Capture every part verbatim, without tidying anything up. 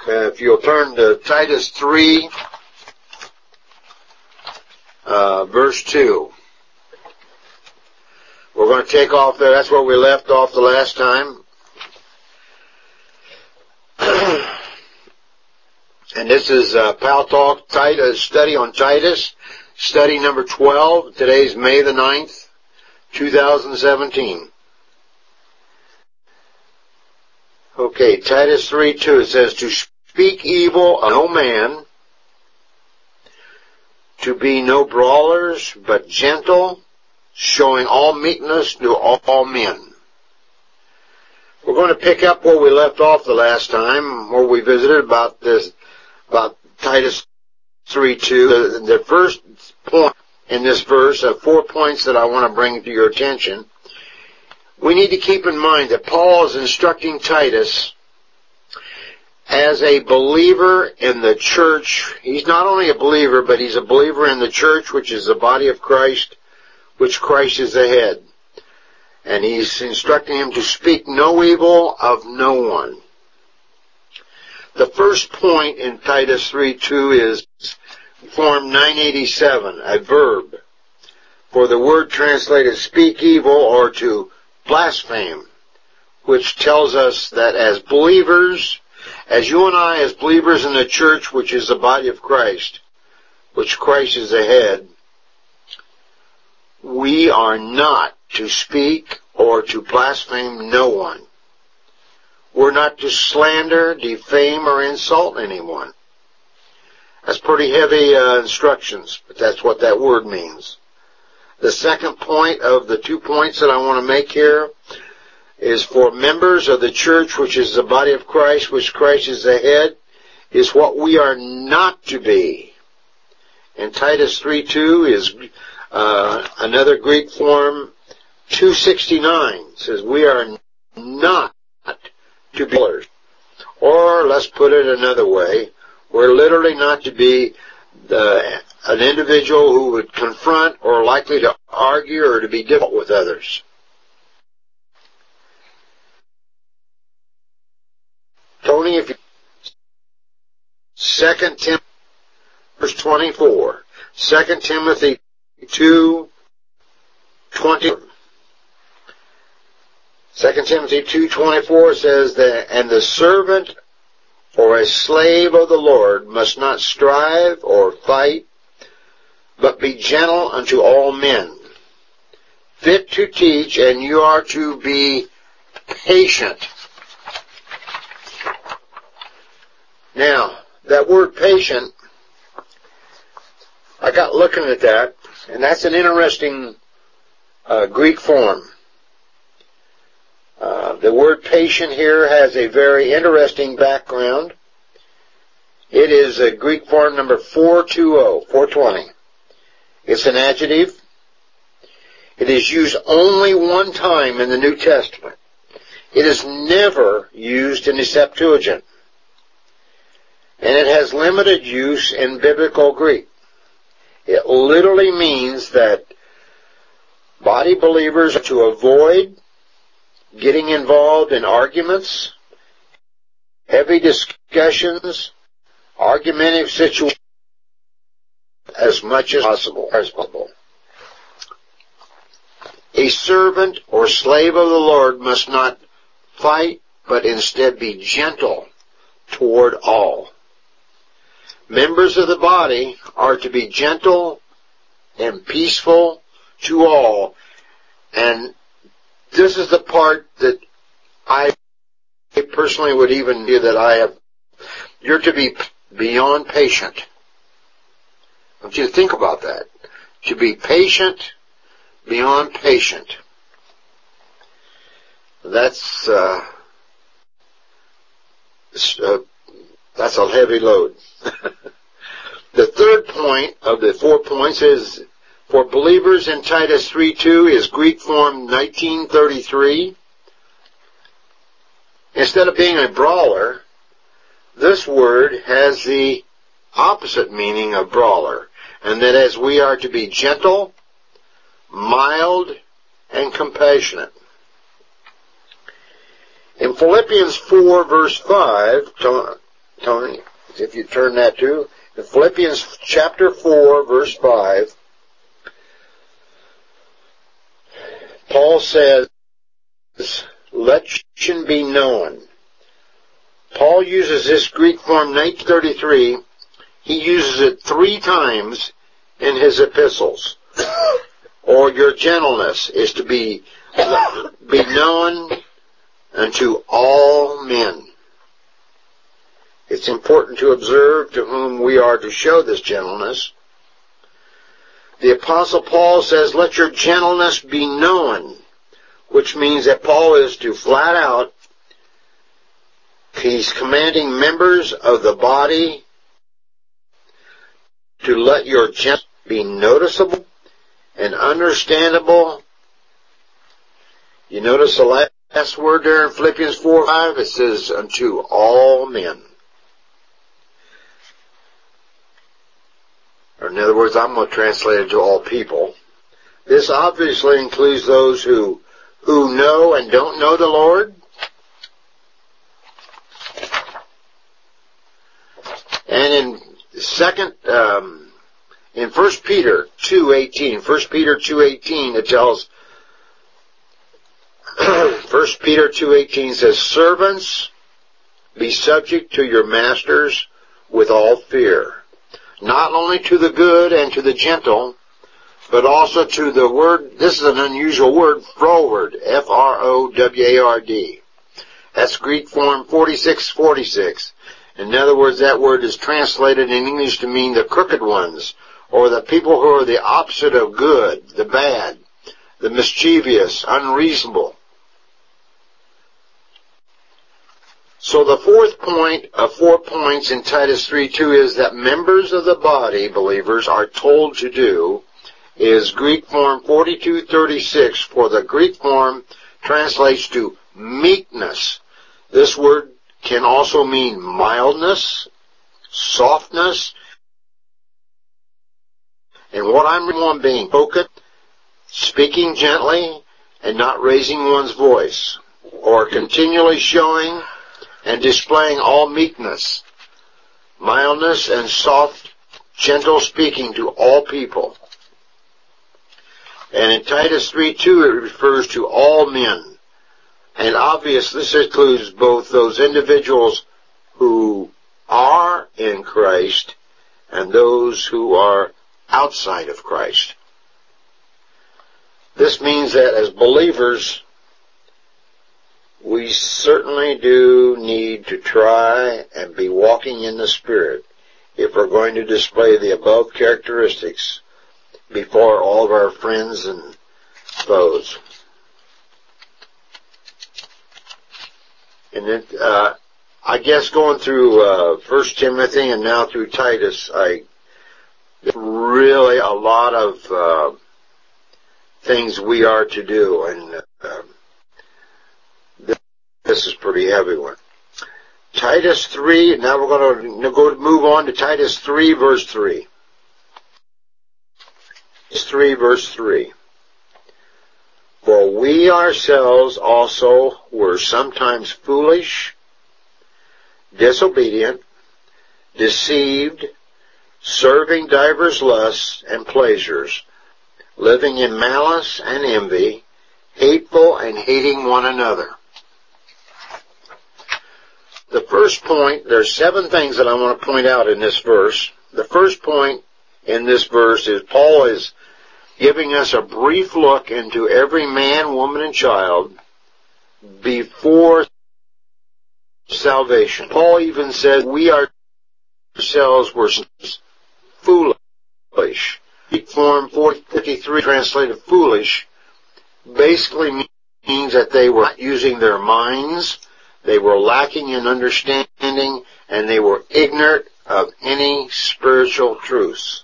Uh, if you'll turn to Titus three, uh, verse two. We're going to take off there. That's where we left off the last time. And this is uh, Pal Talk Titus, study on Titus, study number twelve. Today's May the ninth, two thousand seventeen. Okay, Titus three two, it says, to speak evil of no man, to be no brawlers, but gentle, showing all meekness to all men. We're going to pick up where we left off the last time, where we visited about this, about Titus three two. The, the first point in this verse, of four points that I want to bring to your attention. We need to keep in mind that Paul is instructing Titus as a believer in the church. He's not only a believer, but he's a believer in the church, which is the body of Christ, which Christ is the head. And he's instructing him to speak no evil of no one. The first point in Titus three two is Form nine eighty-seven, a verb, for the word translated speak evil or to blaspheme, which tells us that as believers, as you and I, as believers in the church, which is the body of Christ, which Christ is the head, we are not to speak or to blaspheme no one. We're not to slander, defame, or insult anyone. That's pretty heavy uh, instructions, but that's what that word means. The second point of the two points that I want to make here is for members of the church, which is the body of Christ, which Christ is the head, is what we are not to be. And Titus three two is uh, another Greek form, two sixty-nine, says we are not to be brawlers. Or let's put it another way, we're literally not to be the an individual who would confront or likely to argue or to be difficult with others. Tony, if you... Second Timothy, verse twenty-four. Second Timothy two twenty. Second Timothy two twenty-four says that, and the servant or a slave of the Lord must not strive or fight, but be gentle unto all men, fit to teach, and you are to be patient. Now, that word patient, I got looking at that, and that's an interesting uh, Greek form. Uh, the word patient here has a very interesting background. It is a Greek form number four twenty, four twenty. It's an adjective. It is used only one time in the New Testament. It is never used in the Septuagint. And it has limited use in biblical Greek. It literally means that body believers are to avoid getting involved in arguments, heavy discussions, argumentative situations as much as possible. As possible. A servant or slave of the Lord must not fight, but instead be gentle toward all. Members of the body are to be gentle and peaceful to all. And this is the part that I personally would even do that I have. You're to be beyond patient. I want you to think about that. To be patient, beyond patient. That's, uh, uh that's a heavy load. The third point of the four points is for believers in Titus three two is Greek form nineteen thirty-three. Instead of being a brawler, this word has the opposite meaning of brawler, and that is we are to be gentle, mild, and compassionate. In Philippians four verse five, Tony, if you turn that to Philippians chapter four, verse five, Paul says, let it be known. Paul uses this Greek form nineteen thirty-three. He uses it three times in his epistles. Or your gentleness is to be, be known unto all men. It's important to observe to whom we are to show this gentleness. The Apostle Paul says, let your gentleness be known, which means that Paul is to flat out, he's commanding members of the body to let your gentleness be noticeable and understandable. You notice the last word there in Philippians four five, it says, unto all men. Or in other words, I'm going to translate it to all people. This obviously includes those who, who know and don't know the Lord. And in second, um, in First Peter two eighteen, First Peter two eighteen, it tells, First Peter two eighteen says, servants, be subject to your masters with all fear, not only to the good and to the gentle, but also to the word, this is an unusual word, froward, F R O W A R D. That's Greek form forty-six forty-six. In other words, that word is translated in English to mean the crooked ones, or the people who are the opposite of good, the bad, the mischievous, unreasonable. So the fourth point of four points in Titus three two is that members of the body, believers, are told to do is Greek form forty-two thirty-six, for the Greek form translates to meekness. This word can also mean mildness, softness, and what I'm on being spoken, speaking gently, and not raising one's voice, or continually showing and displaying all meekness, mildness, and soft, gentle speaking to all people. And in Titus three two, it refers to all men. And obviously, this includes both those individuals who are in Christ and those who are outside of Christ. This means that as believers, we certainly do need to try and be walking in the Spirit if we're going to display the above characteristics before all of our friends and foes. And then, uh, I guess going through uh, First Timothy and now through Titus, I really a lot of uh, things we are to do, and uh, this is a pretty heavy one. Titus three, now we're going to go move on to Titus three, verse three. Titus three, verse three. For we ourselves also were sometimes foolish, disobedient, deceived, serving divers lusts and pleasures, living in malice and envy, hateful and hating one another. The first point, there's seven things that I want to point out in this verse. The first point in this verse is Paul is giving us a brief look into every man, woman, and child before salvation. Paul even said we ourselves were foolish. Greek form four fifty-three, translated foolish, basically means that they were not using their minds, they were lacking in understanding, and they were ignorant of any spiritual truths.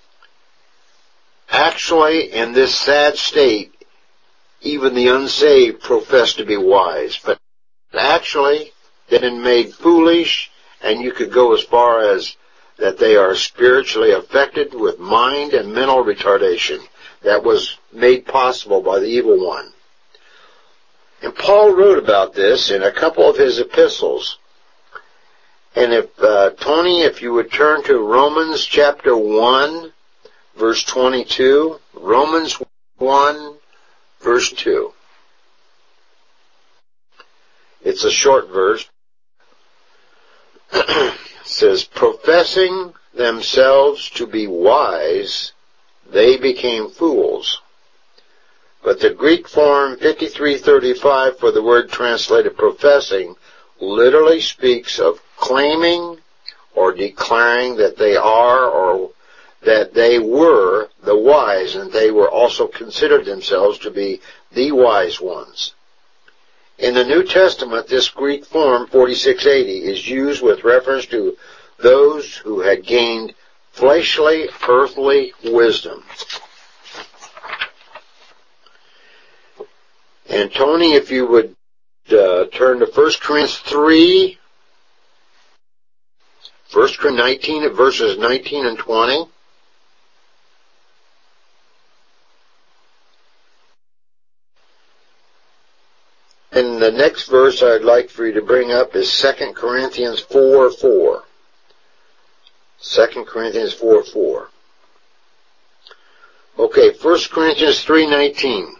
Actually, in this sad state, even the unsaved profess to be wise, but actually they've been made foolish, and you could go as far as that they are spiritually affected with mind and mental retardation that was made possible by the evil one. And Paul wrote about this in a couple of his epistles. And if, uh, Tony, if you would turn to Romans chapter one, verse twenty-two. Romans one, verse two. It's a short verse. It says, professing themselves to be wise, they became fools. But the Greek form fifty-three thirty-five for the word translated professing literally speaks of claiming or declaring that they are or that they were the wise, and they were also considered themselves to be the wise ones. In the New Testament, this Greek form forty-six eighty is used with reference to those who had gained fleshly, earthly wisdom. And Tony, if you would uh, turn to First Corinthians three, First Corinthians nineteen, verses nineteen and twenty. And the next verse I'd like for you to bring up is Second Corinthians four four. Second Corinthians four four. Okay, First Corinthians three nineteen.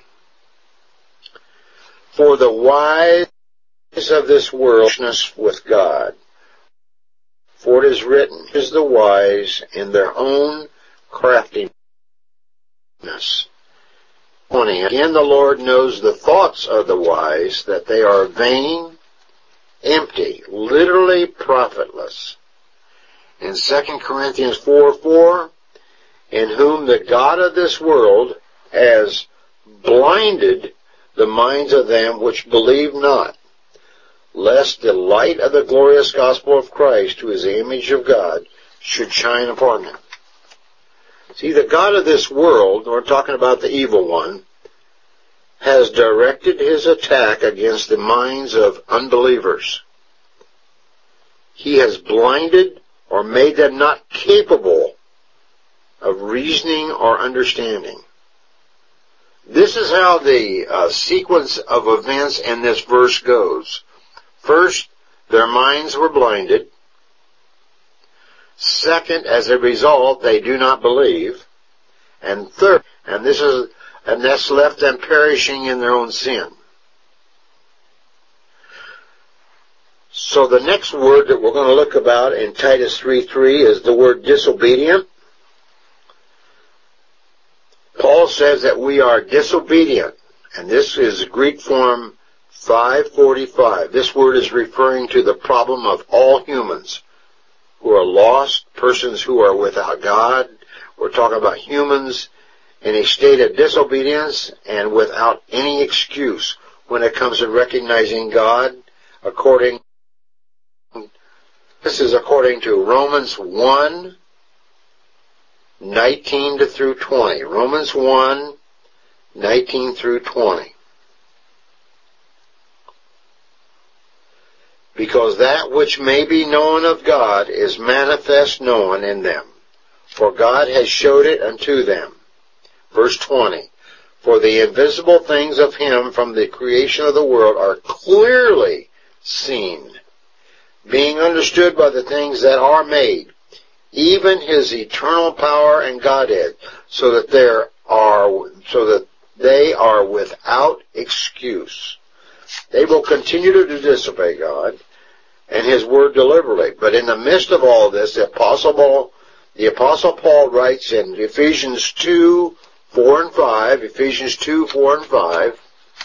For the wise of this world with God. For it is written, is the wise in their own craftiness. twenty. Again, the Lord knows the thoughts of the wise, that they are vain, empty, literally profitless. In Second Corinthians four four, in whom the God of this world has blinded the minds of them which believe not, lest the light of the glorious gospel of Christ, who is the image of God, should shine upon them. See, the God of this world, we're talking about the evil one, has directed his attack against the minds of unbelievers. He has blinded or made them not capable of reasoning or understanding. This is how the uh, sequence of events in this verse goes. First, their minds were blinded. Second, as a result, they do not believe. And third, and this is, and that's left them perishing in their own sin. So the next word that we're going to look about in Titus three three is the word disobedient. Paul says that we are disobedient, and this is Greek form five forty-five. This word is referring to the problem of all humans who are lost, persons who are without God. We're talking about humans in a state of disobedience and without any excuse when it comes to recognizing God. According, this is according to Romans one nineteen to through twenty. Romans one nineteen through twenty. Because that which may be known of God is manifest known in them, for God has showed it unto them. Verse twenty. For the invisible things of him from the creation of the world are clearly seen, being understood by the things that are made, even his eternal power and Godhead, so that there are, so that they are without excuse. They will continue to disobey God and his word deliberately. But in the midst of all this, the Apostle Paul, the Apostle Paul writes in Ephesians two, four and five, Ephesians two, four and five,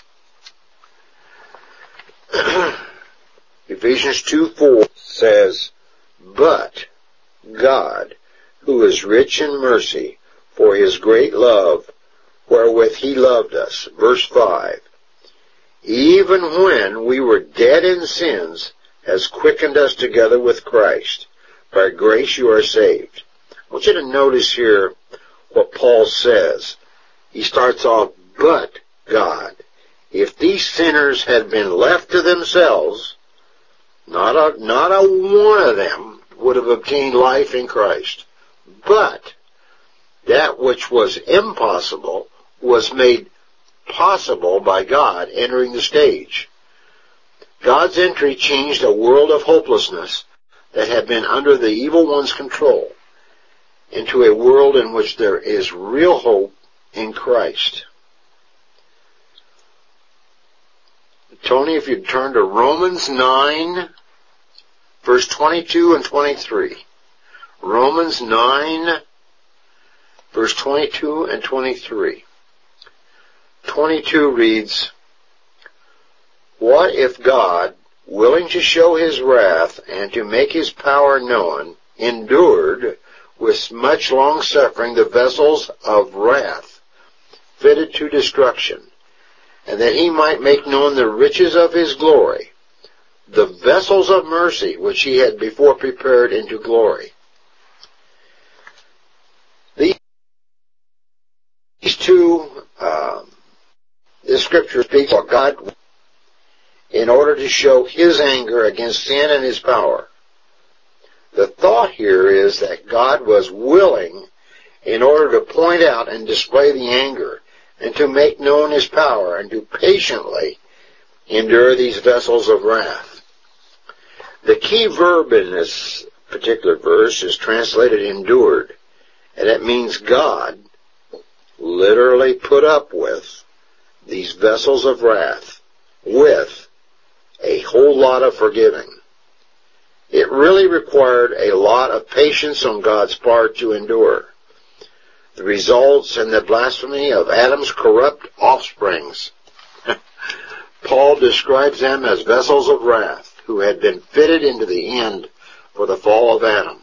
Ephesians two, four says, but God, who is rich in mercy, for his great love, wherewith he loved us. Verse five, even when we were dead in sins, has quickened us together with Christ. By grace you are saved. I want you to notice here what Paul says. He starts off, but God. If these sinners had been left to themselves, not a, not a one of them would have obtained life in Christ. But that which was impossible was made possible by God entering the stage. God's entry changed a world of hopelessness that have been under the evil one's control into a world in which there is real hope in Christ. Tony, if you'd turn to Romans nine, verse twenty-two and twenty-three. Romans nine, verse twenty-two and twenty-three. twenty-two reads, "What if God, willing to show his wrath and to make his power known, endured with much long-suffering the vessels of wrath fitted to destruction, and that he might make known the riches of his glory, the vessels of mercy which he had before prepared into glory." These two, uh, this scripture speaks of God in order to show his anger against sin and his power. The thought here is that God was willing in order to point out and display the anger and to make known his power and to patiently endure these vessels of wrath. The key verb in this particular verse is translated endured, and it means God literally put up with these vessels of wrath with a whole lot of forgiving. It really required a lot of patience on God's part to endure. The results in the blasphemy of Adam's corrupt offsprings. Paul describes them as vessels of wrath who had been fitted into the end for the fall of Adam.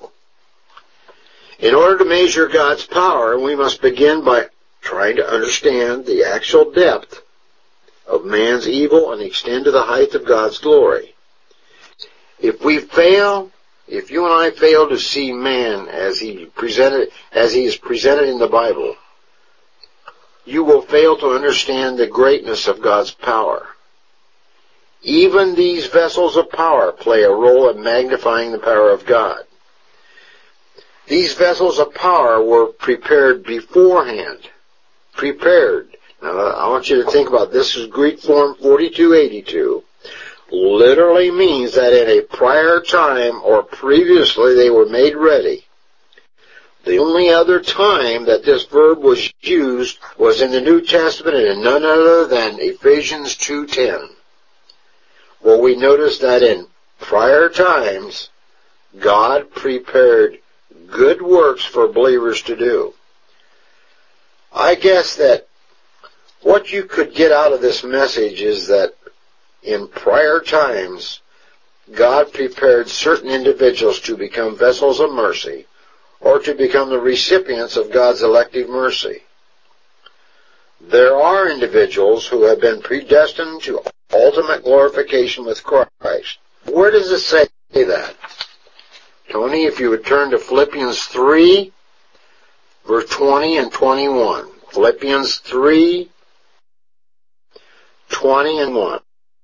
In order to measure God's power, we must begin by trying to understand the actual depth of man's evil and extend to the height of God's glory. If we fail, if you and I fail to see man as he presented, as he is presented in the Bible, you will fail to understand the greatness of God's power. Even these vessels of power play a role in magnifying the power of God. These vessels of power were prepared beforehand. Prepared. Now, I want you to think about this. This is Greek form forty-two eighty-two. Literally means that in a prior time or previously they were made ready. The only other time that this verb was used was in the New Testament and in none other than Ephesians two ten. Well, we notice that in prior times, God prepared good works for believers to do. I guess that what you could get out of this message is that in prior times, God prepared certain individuals to become vessels of mercy or to become the recipients of God's elective mercy. There are individuals who have been predestined to ultimate glorification with Christ. Where does it say that? Tony, if you would turn to Philippians three, verse twenty and twenty-one. Philippians three, twenty and one.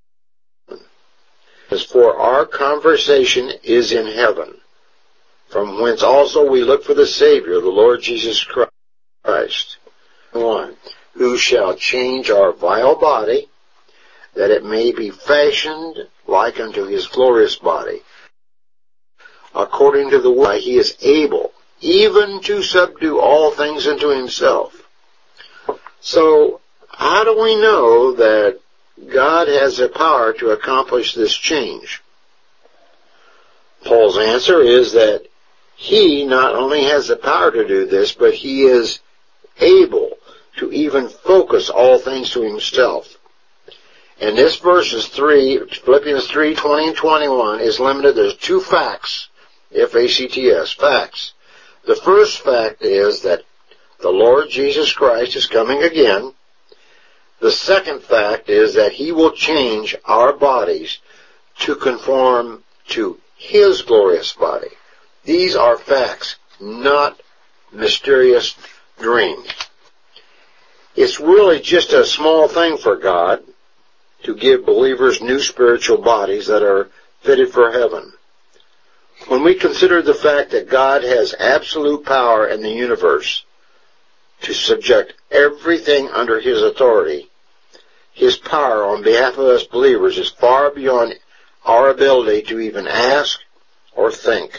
As for our conversation is in heaven, from whence also we look for the Savior, the Lord Jesus Christ, one, who shall change our vile body, that it may be fashioned like unto his glorious body, according to the word he is able, even to subdue all things unto himself. So, how do we know that God has the power to accomplish this change? Paul's answer is that he not only has the power to do this, but he is able to even focus all things to himself. And this verse is three, Philippians three, twenty and twenty-one is limited. There's two facts, F A C T S, facts. The first fact is that the Lord Jesus Christ is coming again. The second fact is that he will change our bodies to conform to his glorious body. These are facts, not mysterious dreams. It's really just a small thing for God to give believers new spiritual bodies that are fitted for heaven. When we consider the fact that God has absolute power in the universe to subject everything under his authority, his power on behalf of us believers is far beyond our ability to even ask or think.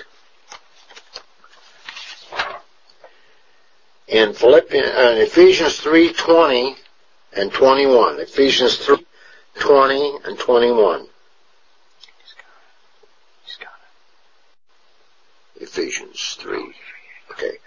In Philippians, uh, Ephesians three twenty and twenty-one. Ephesians three twenty and twenty-one. Ephesians three. Okay.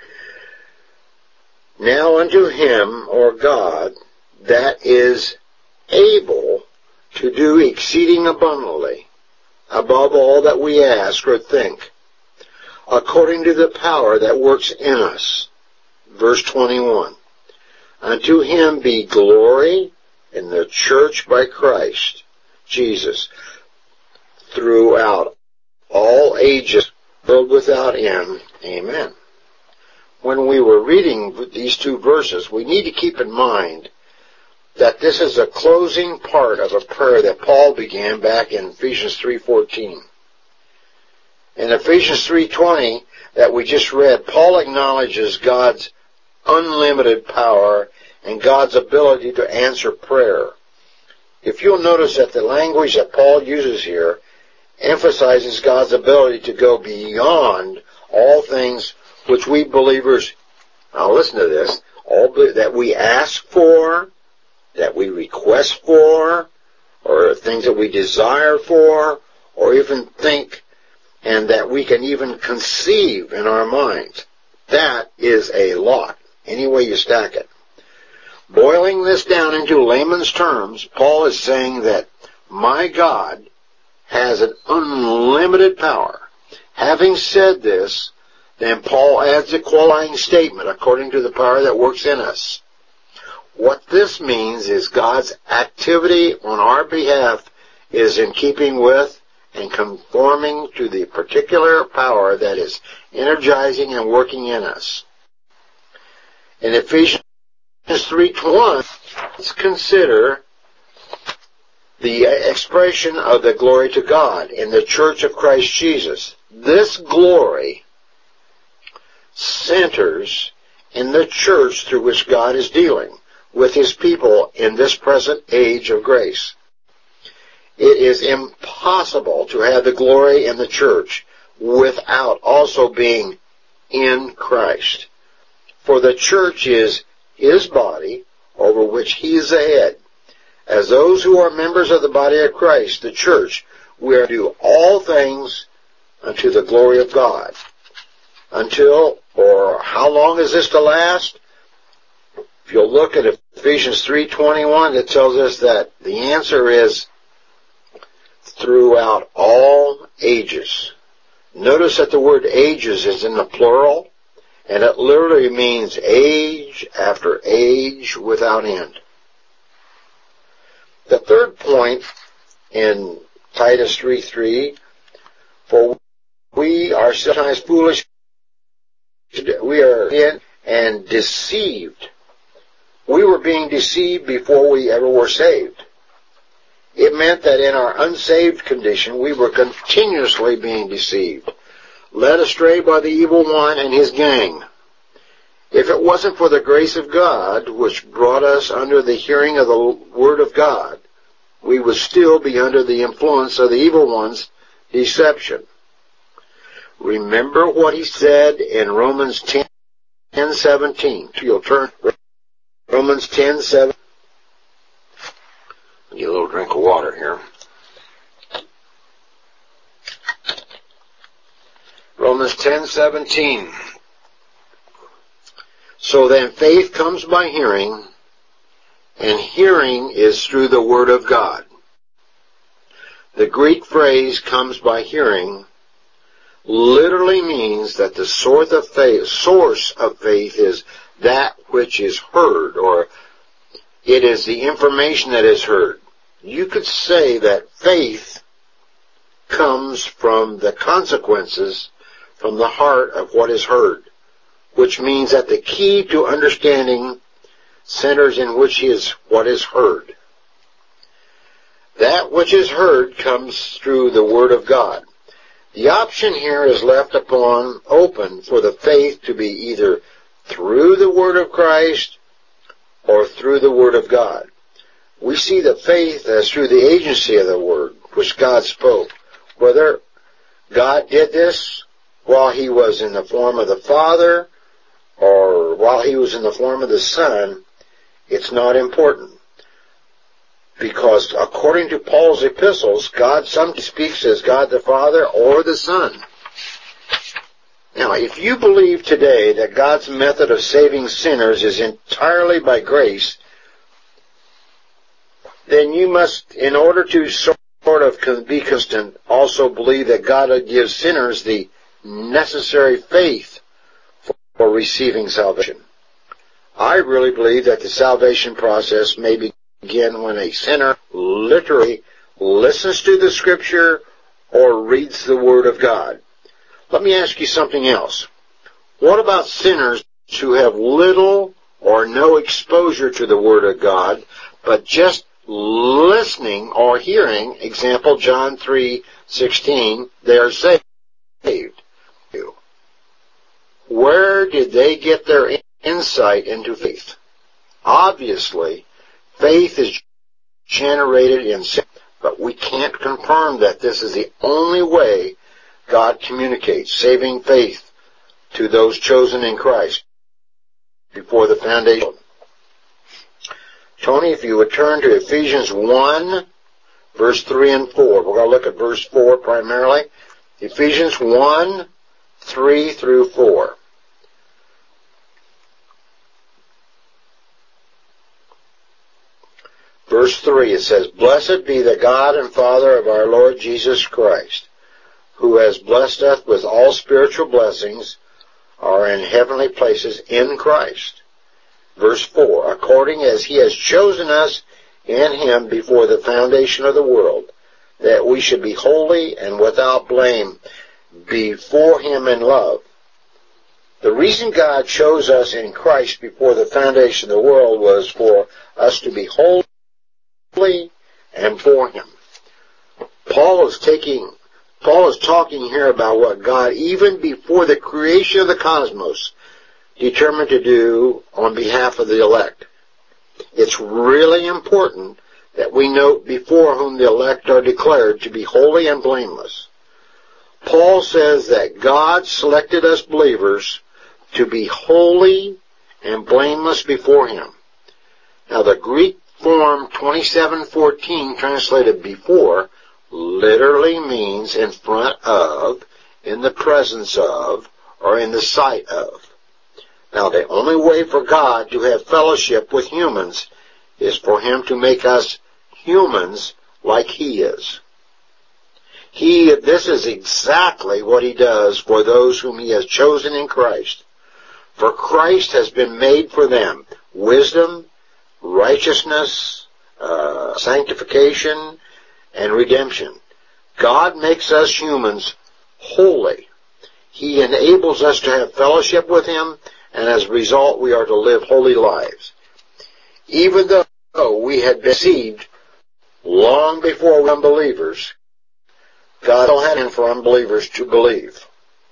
Now unto him, or God, that is able to do exceeding abundantly, above all that we ask or think, according to the power that works in us. Verse twenty-one. Unto him be glory in the church by Christ Jesus, throughout all ages, world without end. Amen. When we were reading these two verses, we need to keep in mind that this is a closing part of a prayer that Paul began back in Ephesians three fourteen. In Ephesians three twenty that we just read, Paul acknowledges God's unlimited power and God's ability to answer prayer. If you'll notice that the language that Paul uses here emphasizes God's ability to go beyond all things which we believers, now listen to this, all that we ask for, that we request for, or things that we desire for, or even think, and that we can even conceive in our minds. That is a lot, any way you stack it. Boiling this down into layman's terms, Paul is saying that my God has an unlimited power. Having said this, then Paul adds a qualifying statement, according to the power that works in us. What this means is God's activity on our behalf is in keeping with and conforming to the particular power that is energizing and working in us. In Ephesians three twenty-one, let's consider the expression of the glory to God in the church of Christ Jesus. This glory centers in the church through which God is dealing with his people in this present age of grace. It is impossible to have the glory in the church without also being in Christ. For the church is his body, over which he is the head. As those who are members of the body of Christ, the church, we are to do all things unto the glory of God. Until, or how long is this to last? If you'll look at Ephesians three twenty-one, it tells us that the answer is throughout all ages. Notice that the word ages is in the plural, and it literally means age after age without end. The third point in Titus three three, for we are sometimes foolish, we are in and deceived. We were being deceived before we ever were saved. It meant that in our unsaved condition, we were continuously being deceived, led astray by the evil one and his gang. If it wasn't for the grace of God, which brought us under the hearing of the Word of God, we would still be under the influence of the evil one's deception. Remember what he said in Romans ten seventeen. You'll turn Romans ten seven. Get a little drink of water here. Romans ten seventeen. So then faith comes by hearing, and hearing is through the Word of God. The Greek phrase comes by hearing literally means that the source of faith, source of faith is that which is heard, or it is the information that is heard. You could say that faith comes from the consequences from the heart of what is heard, which means that the key to understanding centers in which is what is heard. That which is heard comes through the Word of God. The option here is left upon open for the faith to be either through the Word of Christ or through the Word of God. We see the faith as through the agency of the Word, which God spoke, whether God did this while he was in the form of the Father or while he was in the form of the Son, it's not important. Because according to Paul's epistles, God sometimes speaks as God the Father or the Son. Now, if you believe today that God's method of saving sinners is entirely by grace, then you must, in order to sort of be consistent, also believe that God gives sinners the necessary faith for receiving salvation. I really believe that the salvation process may begin when a sinner literally listens to the Scripture or reads the Word of God. Let me ask you something else. What about sinners who have little or no exposure to the Word of God, but just listening or hearing, example John three sixteen, they are saved? Where did they get their insight into faith? Obviously, faith is generated in sin, but we can't confirm that this is the only way God communicates saving faith to those chosen in Christ before the foundation. Tony, if you would turn to Ephesians one, verse three and four. We're going to look at verse four primarily. Ephesians one, three through four. Verse three, it says, "Blessed be the God and Father of our Lord Jesus Christ, who has blessed us with all spiritual blessings are in heavenly places in Christ." Verse four, "According as he has chosen us in him before the foundation of the world, that we should be holy and without blame before him in love." The reason God chose us in Christ before the foundation of the world was for us to be holy and for him. Paul is taking, Paul is talking here about what God, even before the creation of the cosmos, determined to do on behalf of the elect. It's really important that we note before whom the elect are declared to be holy and blameless. Paul says that God selected us believers to be holy and blameless before him. Now the Greek form twenty-seven fourteen, translated before, literally means in front of, in the presence of, or in the sight of. Now the only way for God to have fellowship with humans is for him to make us humans like he is. He, this is exactly what he does for those whom he has chosen in Christ. For Christ has been made for them wisdom, righteousness, uh, sanctification, and redemption. God makes us humans holy. He enables us to have fellowship with him, and as a result we are to live holy lives. Even though we had been deceived long before we were unbelievers, God still had it for unbelievers to believe.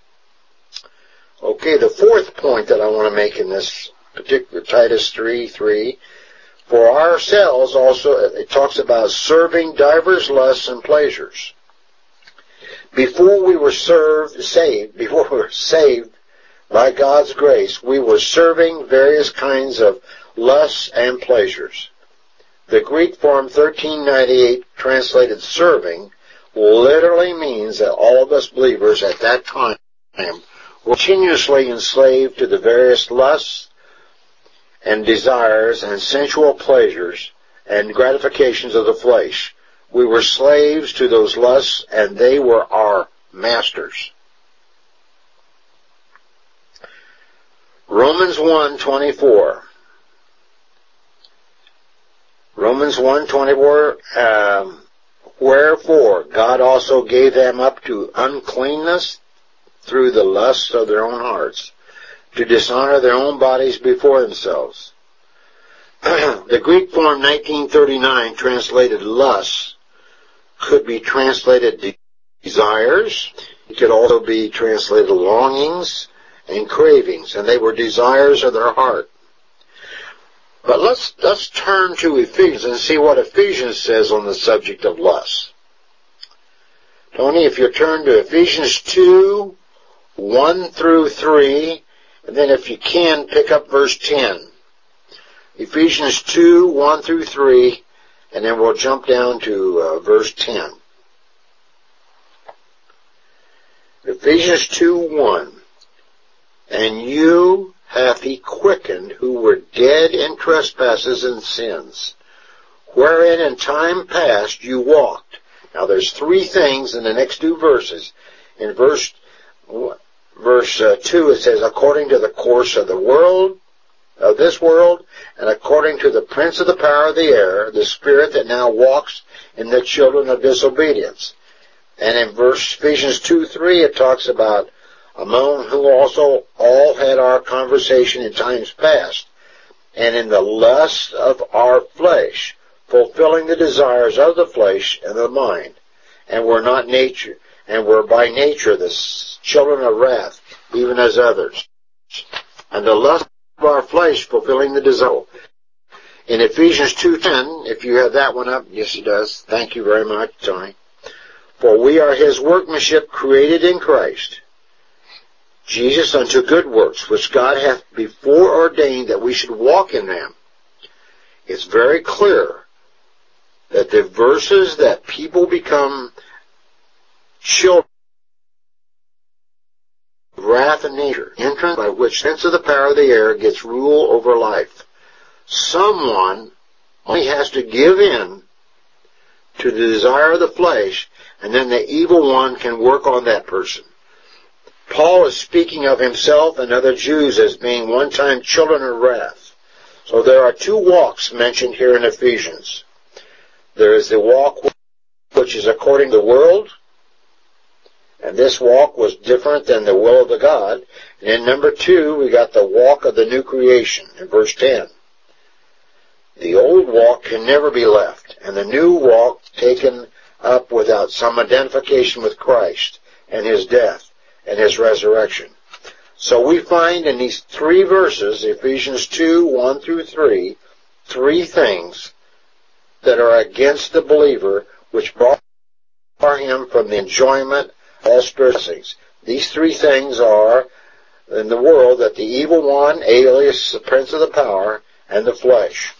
Okay, the fourth point that I want to make in this particular Titus three three, for ourselves also, it talks about serving divers lusts and pleasures. Before we were served, saved, before we were saved by God's grace, we were serving various kinds of lusts and pleasures. The Greek form thirteen ninety-eight, translated serving, literally means that all of us believers at that time were continuously enslaved to the various lusts and desires and sensual pleasures and gratifications of the flesh. We were slaves to those lusts, and they were our masters. Romans one twenty-four. Romans one twenty-four, um, wherefore God also gave them up to uncleanness through the lusts of their own hearts, to dishonor their own bodies before themselves. The Greek form nineteen thirty-nine, translated lusts, could be translated desires. It could also be translated longings and cravings, and they were desires of their heart. But let's let's turn to Ephesians and see what Ephesians says on the subject of lust. Tony, if you turn to Ephesians two, one through three, and then if you can, pick up verse ten. Ephesians two, one through three, and then we'll jump down to uh, verse ten. Ephesians two, one. And you hath he quickened who were dead in trespasses and sins, wherein in time past you walked. Now there's three things in the next two verses. In verse verse uh, two it says, according to the course of the world, of this world, and according to the prince of the power of the air, the spirit that now walks in the children of disobedience. And in verse Ephesians two, three it talks about, among whom also all had our conversation in times past, and in the lust of our flesh, fulfilling the desires of the flesh and the mind, and were not nature, and were by nature the children of wrath, even as others. And the lust of our flesh, fulfilling the desire. In Ephesians two ten, if you have that one up, yes it does. Thank you very much, Tony. For we are his workmanship, created in Christ Jesus unto good works, which God hath before ordained that we should walk in them. It's very clear that the verses that people become children of wrath and nature, entrance by which sense of the power of the air gets rule over life. Someone only has to give in to the desire of the flesh, and then the evil one can work on that person. Paul is speaking of himself and other Jews as being one time children of wrath. So there are two walks mentioned here in Ephesians. There is the walk which is according to the world, and this walk was different than the will of the God. And in number two, we got the walk of the new creation in verse ten. The old walk can never be left, and the new walk taken up without some identification with Christ and his death and his resurrection. So we find in these three verses, Ephesians two, one through three, three things that are against the believer, which bar him from the enjoyment of all spiritual blessings. These three things are in the world that the evil one, alias the prince of the power, and the flesh.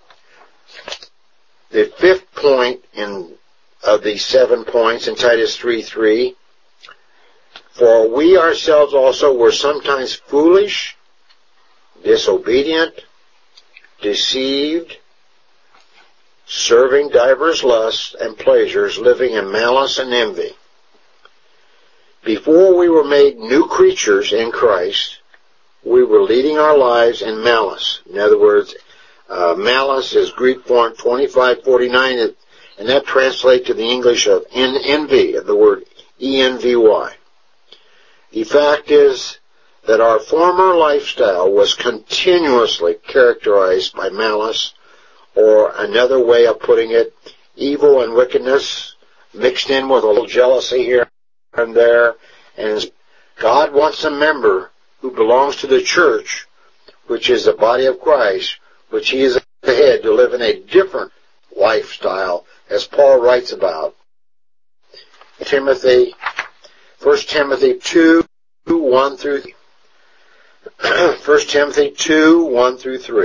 The fifth point in of these seven points in Titus three three, for we ourselves also were sometimes foolish, disobedient, deceived, serving divers lusts and pleasures, living in malice and envy. Before we were made new creatures in Christ, we were leading our lives in malice. In other words, uh, malice is Greek form twenty-five forty-nine, and that translates to the English of envy, of the word E N V Y. The fact is that our former lifestyle was continuously characterized by malice, or another way of putting it, evil and wickedness mixed in with a little jealousy here and there. And God wants a member who belongs to the church, which is the body of Christ, which he is the head, to live in a different lifestyle, as Paul writes about. Timothy, First Timothy two, one through three. First Timothy two, one through three.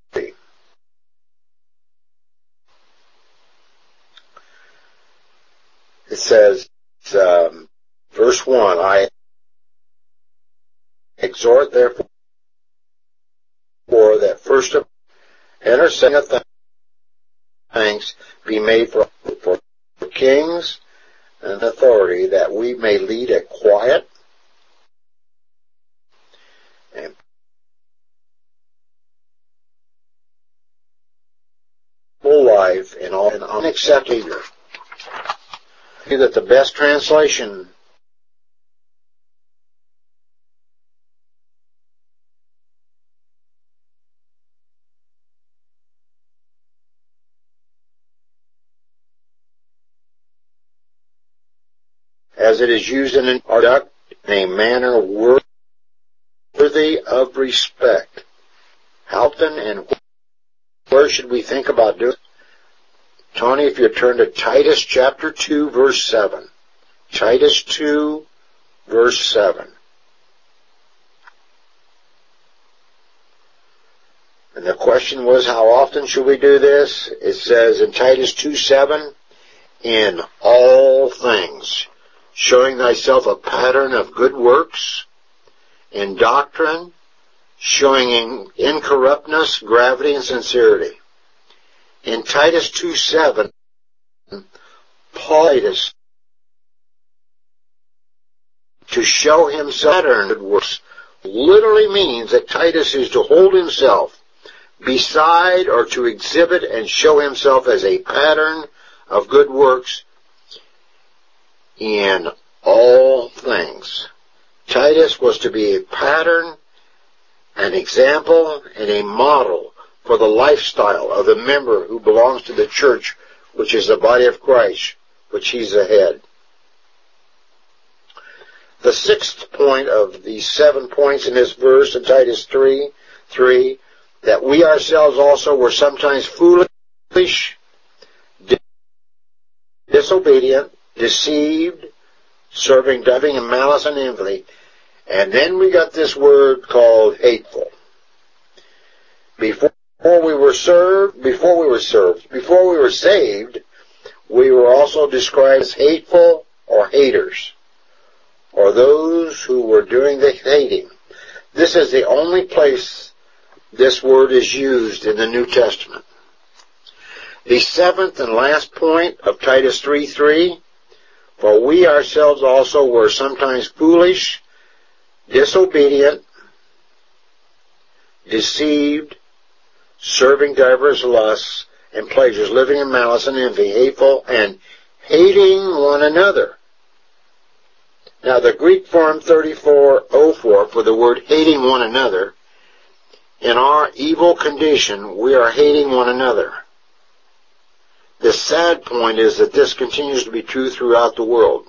It says, um, verse one, I exhort therefore that first of enter second of thanks be made for, for kings and authority, that we may lead a quiet and full life in all an unaccepted leader. That the best translation as it is used in an conduct in a manner worthy of respect. How often and where should we think about doing it? Tony, if you turn to Titus chapter two, verse seven. Titus two, verse seven. And the question was, how often should we do this? It says in Titus two seven, in all things, showing thyself a pattern of good works, in doctrine, showing in incorruptness, gravity, and sincerity. In Titus two seven, Paul Titus to show himself a pattern of good works literally means that Titus is to hold himself beside or to exhibit and show himself as a pattern of good works in all things. Titus was to be a pattern, an example, and a model for the lifestyle of the member who belongs to the church, which is the body of Christ, which he's the head. The sixth point of these seven points in this verse in Titus three, three, that we ourselves also were sometimes foolish, disobedient, deceived, serving, dubbing, and malice and envy. And then we got this word called hateful. Before we were served, before we were served, before we were saved, we were also described as hateful or haters, or those who were doing the hating. This is the only place this word is used in the New Testament. The seventh and last point of Titus three three, for we ourselves also were sometimes foolish, disobedient, deceived, serving divers lusts and pleasures, living in malice and envy, hateful, and hating one another. Now the Greek form thirty-four oh four for the word hating one another, in our evil condition, we are hating one another. The sad point is that this continues to be true throughout the world.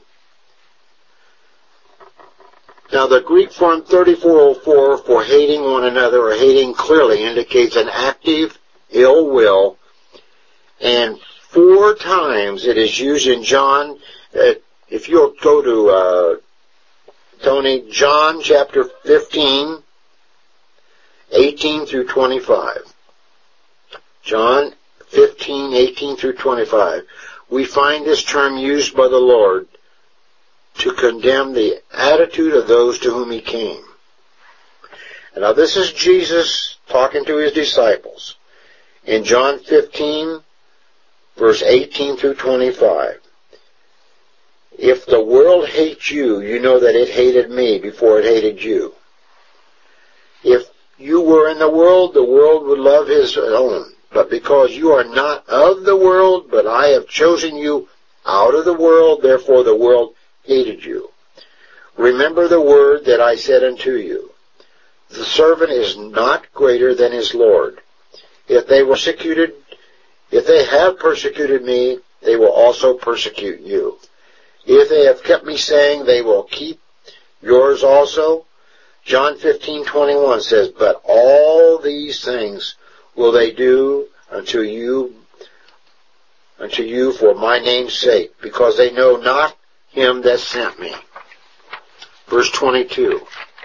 Now the Greek form thirty-four oh four for hating one another or hating clearly indicates an active ill will, and four times it is used in John. Uh, if you'll go to uh, Tony, John chapter fifteen, eighteen through twenty-five. John fifteen, eighteen through twenty-five. We find this term used by the Lord to condemn the attitude of those to whom he came. And now this is Jesus talking to his disciples. In John fifteen, verse eighteen through twenty-five. If the world hates you, you know that it hated me before it hated you. If you were in the world, the world would love his own. But because you are not of the world, but I have chosen you out of the world, therefore the world hated you. Remember the word that I said unto you. The servant is not greater than his Lord. If they were persecuted, if they have persecuted me, they will also persecute you. If they have kept me saying, they will keep yours also. John fifteen twenty-one says, but all these things will they do unto you, unto you for my name's sake, because they know not him that sent me. Verse twenty-two.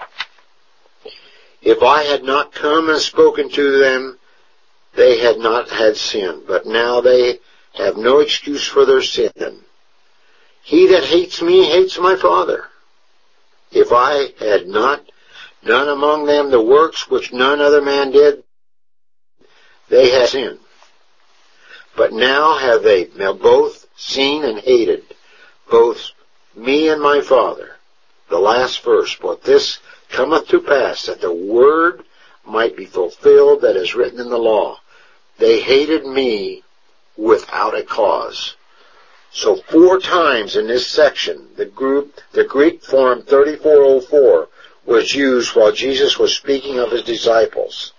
If I had not come and spoken to them, they had not had sin, but now they have no excuse for their sin. He that hates me hates my Father. If I had not done among them the works which none other man did, they had sinned. But now have they now both seen and hated, both me and my Father. The last verse, but this cometh to pass, that the word might be fulfilled that is written in the law. They hated me without a cause. So four times in this section, the group, the Greek form thirty-four oh four was used while Jesus was speaking of his disciples.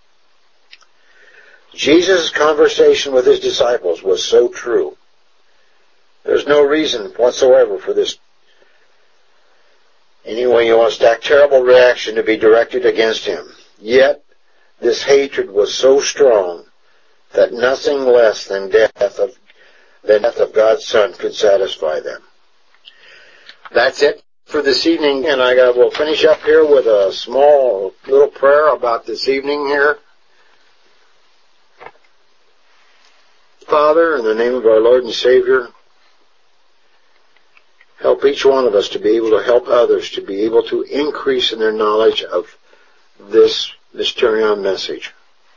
Jesus' conversation with his disciples was so true. There's no reason whatsoever for this, anyone who wants that terrible reaction to be directed against him. Yet, this hatred was so strong that nothing less than death of, than death of God's Son could satisfy them. That's it for this evening, and I will finish up here with a small little prayer about this evening here. Father, in the name of our Lord and Savior, help each one of us to be able to help others to be able to increase in their knowledge of this Mysterion message.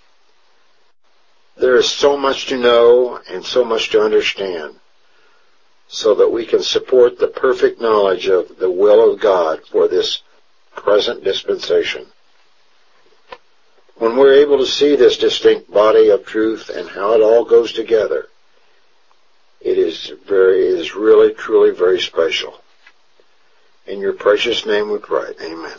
There is so much to know and so much to understand, so that we can support the perfect knowledge of the will of God for this present dispensation. When we're able to see this distinct body of truth and how it all goes together, it is very, it is really, truly very special. In your precious name we pray. Amen.